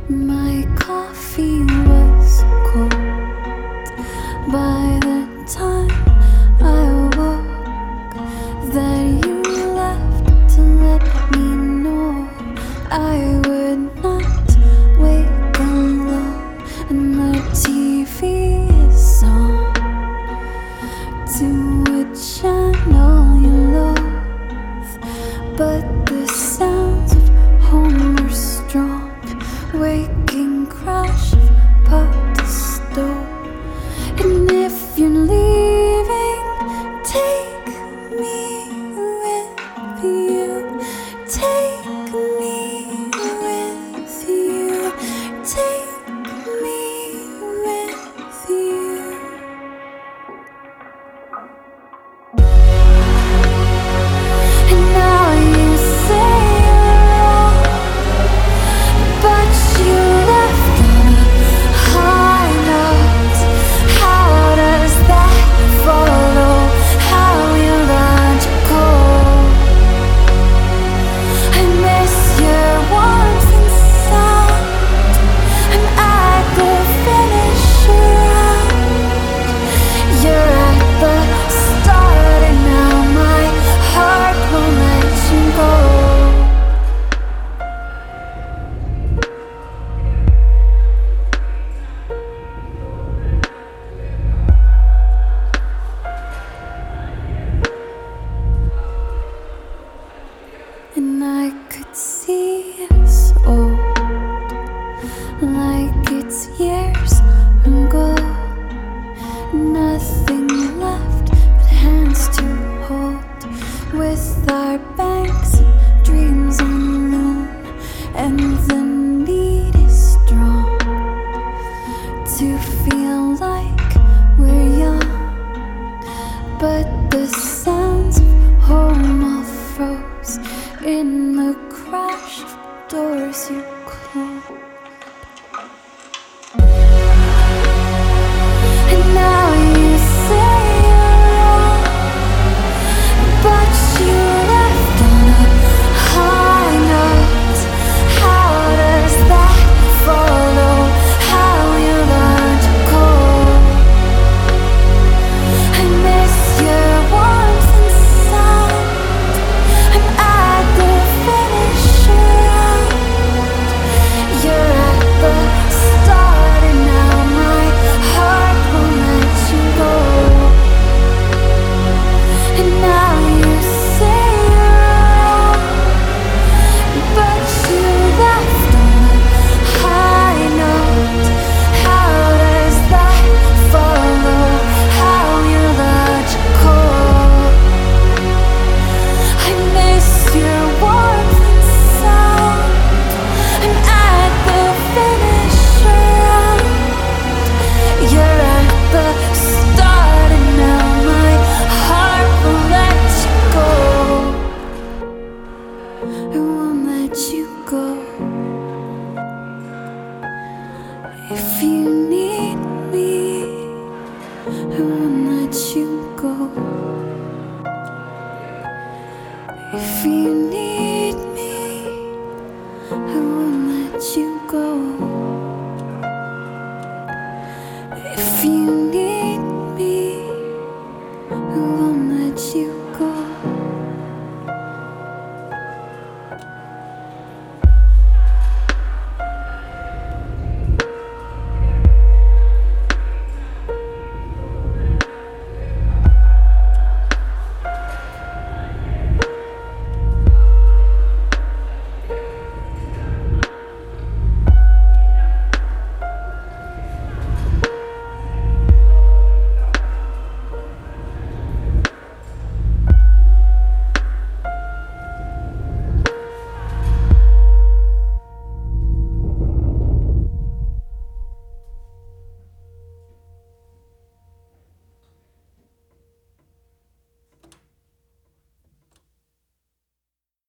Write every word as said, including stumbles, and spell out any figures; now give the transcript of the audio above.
My coffee was cold by the time I woke. That you left to let me know I would not wake alone. And the T V is on to a channel you loathe, but the sounds of home are strong. Waking crash of pot to stove. And if you're leaving, take me with you. Take me with you. Take me with you. And now you say and I could see us old, like it's years ago. Nothing left but hands to hold, with our banks and dreams on loan. And the need is strong to feel like we're young, but the sounds of home all froze in the crash of doors you closed. And now you say you're wrong, but you left on a high note. How does that follow? How you learn to cope? I miss your warmth and sound. I'm at the finish round. You're at the start, and now my heart won't let you go. And now you say you're wrong, but you left on a high note. How does that follow? How you let you cold? I miss your warmth and sound. I'm at the finish round. You're at the start, and now my heart won't let you go. It won't let you go. If you need me, I won't let you go. If you need me, I won't let you